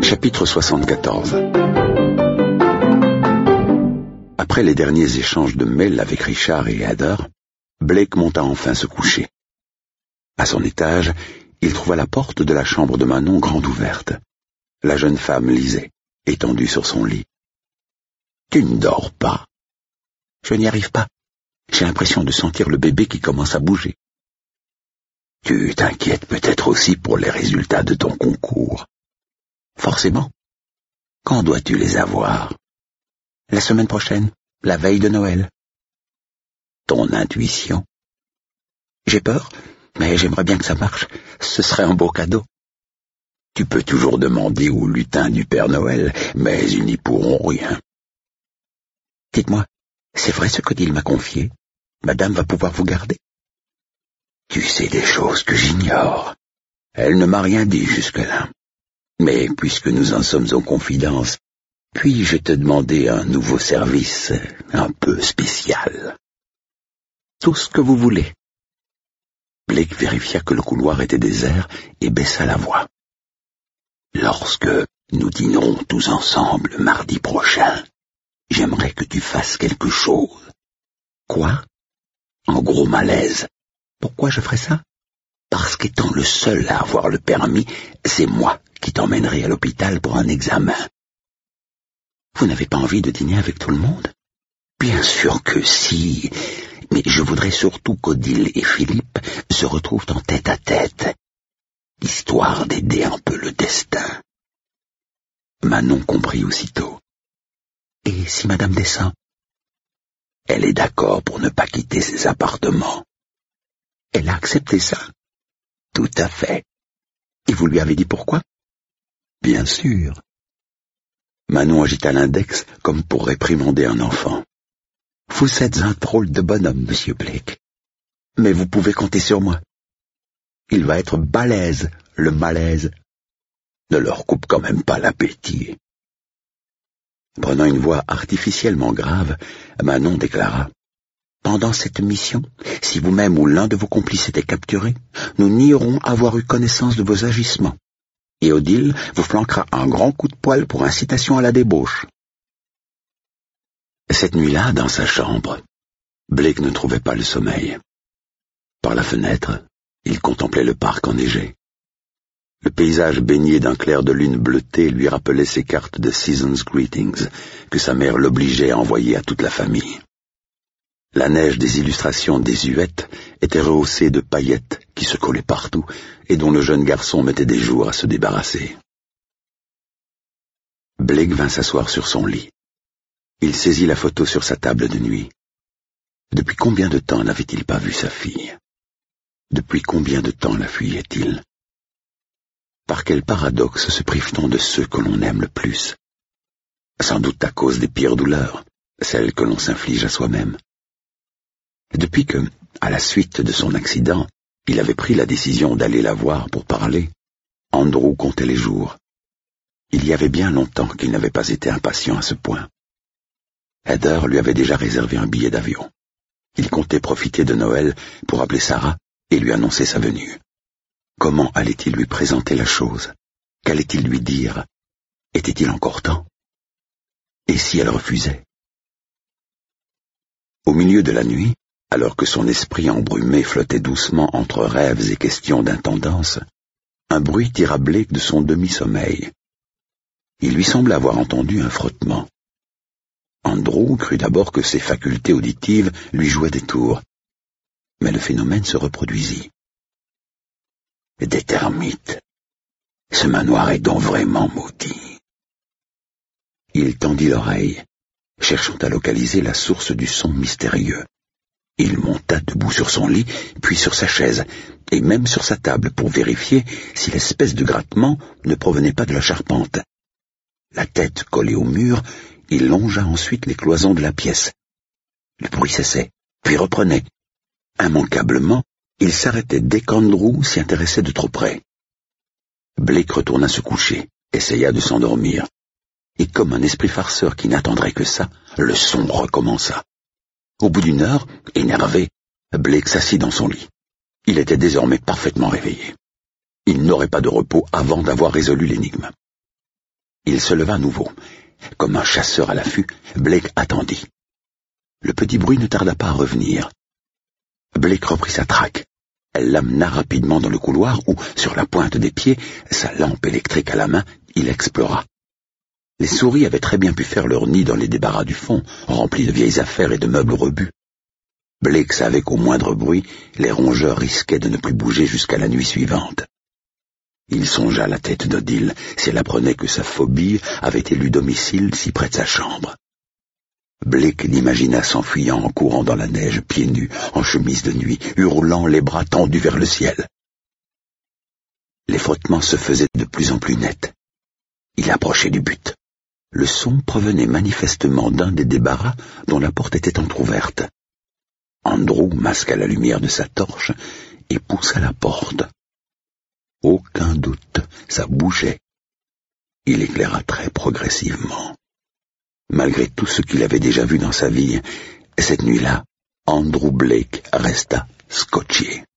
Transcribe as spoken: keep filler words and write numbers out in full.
Chapitre soixante-quatorze. Après les derniers échanges de mails avec Richard et Heather, Blake monta enfin se coucher. À son étage, il trouva la porte de la chambre de Manon grande ouverte. La jeune femme lisait, étendue sur son lit. « Tu ne dors pas ?»« Je n'y arrive pas. J'ai l'impression de sentir le bébé qui commence à bouger. »« Tu t'inquiètes peut-être aussi pour les résultats de ton concours. »« Forcément. Quand dois-tu les avoir ?»« La semaine prochaine, la veille de Noël. »« Ton intuition ?»« J'ai peur, mais j'aimerais bien que ça marche. Ce serait un beau cadeau. » Tu peux toujours demander aux lutins du Père Noël, mais ils n'y pourront rien. Dites-moi, c'est vrai ce qu'Odile m'a confié? Madame va pouvoir vous garder? Tu sais des choses que j'ignore. Elle ne m'a rien dit jusque-là. Mais puisque nous en sommes en confidence, puis-je te demander un nouveau service un peu spécial? Tout ce que vous voulez. Blake vérifia que le couloir était désert et baissa la voix. Lorsque nous dînerons tous ensemble mardi prochain, j'aimerais que tu fasses quelque chose. Quoi? En gros malaise. Pourquoi je ferais ça? Parce qu'étant le seul à avoir le permis, c'est moi qui t'emmènerai à l'hôpital pour un examen. Vous n'avez pas envie de dîner avec tout le monde? Bien sûr que si, mais je voudrais surtout qu'Odile et Philippe se retrouvent en tête à tête, histoire d'aider un peu le destin. Manon comprit aussitôt. Et si Madame descend? Elle est d'accord pour ne pas quitter ses appartements. Elle a accepté ça? Tout à fait. Et vous lui avez dit pourquoi? Bien sûr. Manon agita l'index comme pour réprimander un enfant. Vous êtes un drôle de bonhomme, monsieur Blake. Mais vous pouvez compter sur moi. Il va être balèze, le malaise. Ne leur coupe quand même pas l'appétit. Prenant une voix artificiellement grave, Manon déclara. Pendant cette mission, si vous-même ou l'un de vos complices était capturé, nous nierons avoir eu connaissance de vos agissements. Et Odile vous flanquera un grand coup de poing pour incitation à la débauche. Cette nuit-là, dans sa chambre, Blake ne trouvait pas le sommeil. Par la fenêtre, il contemplait le parc enneigé. Le paysage baigné d'un clair de lune bleutée lui rappelait ses cartes de Season's Greetings que sa mère l'obligeait à envoyer à toute la famille. La neige des illustrations désuètes était rehaussée de paillettes qui se collaient partout et dont le jeune garçon mettait des jours à se débarrasser. Blake vint s'asseoir sur son lit. Il saisit la photo sur sa table de nuit. Depuis combien de temps n'avait-il pas vu sa fille? Depuis combien de temps la fuyait-il? Par quel paradoxe se prive-t-on de ceux que l'on aime le plus? Sans doute à cause des pires douleurs, celles que l'on s'inflige à soi-même. Depuis que, à la suite de son accident, il avait pris la décision d'aller la voir pour parler, Andrew comptait les jours. Il y avait bien longtemps qu'il n'avait pas été impatient à ce point. Heather lui avait déjà réservé un billet d'avion. Il comptait profiter de Noël pour appeler Sarah et lui annoncer sa venue. Comment allait-il lui présenter la chose? Qu'allait-il lui dire? Était-il encore temps? Et si elle refusait? Au milieu de la nuit, alors que son esprit embrumé flottait doucement entre rêves et questions d'intendance, un bruit tira Blake de son demi-sommeil. Il lui semblait avoir entendu un frottement. Andrew crut d'abord que ses facultés auditives lui jouaient des tours, mais le phénomène se reproduisit. Des termites. Ce manoir est donc vraiment maudit. Il tendit l'oreille, cherchant à localiser la source du son mystérieux. Il monta debout sur son lit, puis sur sa chaise, et même sur sa table pour vérifier si l'espèce de grattement ne provenait pas de la charpente. La tête collée au mur, il longea ensuite les cloisons de la pièce. Le bruit cessait, puis reprenait. Immanquablement, il s'arrêtait dès qu'Andrew s'y intéressait de trop près. Blake retourna se coucher, essaya de s'endormir. Et comme un esprit farceur qui n'attendrait que ça, le son recommença. Au bout d'une heure, énervé, Blake s'assit dans son lit. Il était désormais parfaitement réveillé. Il n'aurait pas de repos avant d'avoir résolu l'énigme. Il se leva à nouveau. Comme un chasseur à l'affût, Blake attendit. Le petit bruit ne tarda pas à revenir. Blake reprit sa traque. Elle l'amena rapidement dans le couloir où, sur la pointe des pieds, sa lampe électrique à la main, il explora. Les souris avaient très bien pu faire leur nid dans les débarras du fond, remplis de vieilles affaires et de meubles rebus. Blake savait qu'au moindre bruit, les rongeurs risquaient de ne plus bouger jusqu'à la nuit suivante. Il songea à la tête d'Odile si elle apprenait que sa phobie avait élu domicile si près de sa chambre. Blake l'imagina s'enfuyant en courant dans la neige, pieds nus, en chemise de nuit, hurlant les bras tendus vers le ciel. Les frottements se faisaient de plus en plus nets. Il approchait du but. Le son provenait manifestement d'un des débarras dont la porte était entr'ouverte. Andrew masqua la lumière de sa torche et poussa la porte. Aucun doute, ça bougeait. Il éclaira très progressivement. Malgré tout ce qu'il avait déjà vu dans sa vie, cette nuit-là, Andrew Blake resta scotché.